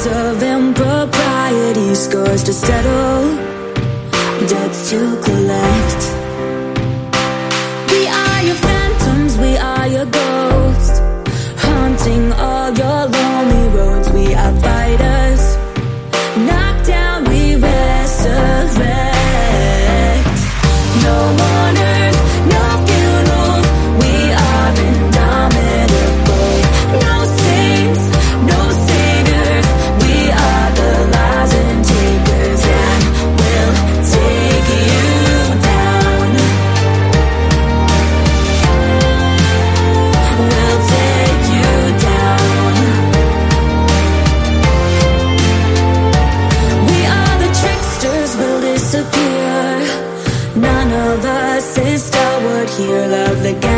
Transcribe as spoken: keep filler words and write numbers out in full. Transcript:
of impropriety, scores to settle, debts to collect. We are your phantoms, we are your ghosts, haunting all your lonely roads. We are fighters, knocked down, we resurrect. No mourners, no funerals, we are indomitable. No saints, no saviors, we are the lies and takers, and we'll take you down. We'll take you down. We are the tricksters, we'll disappear. None of us is stalwart here. Love the game.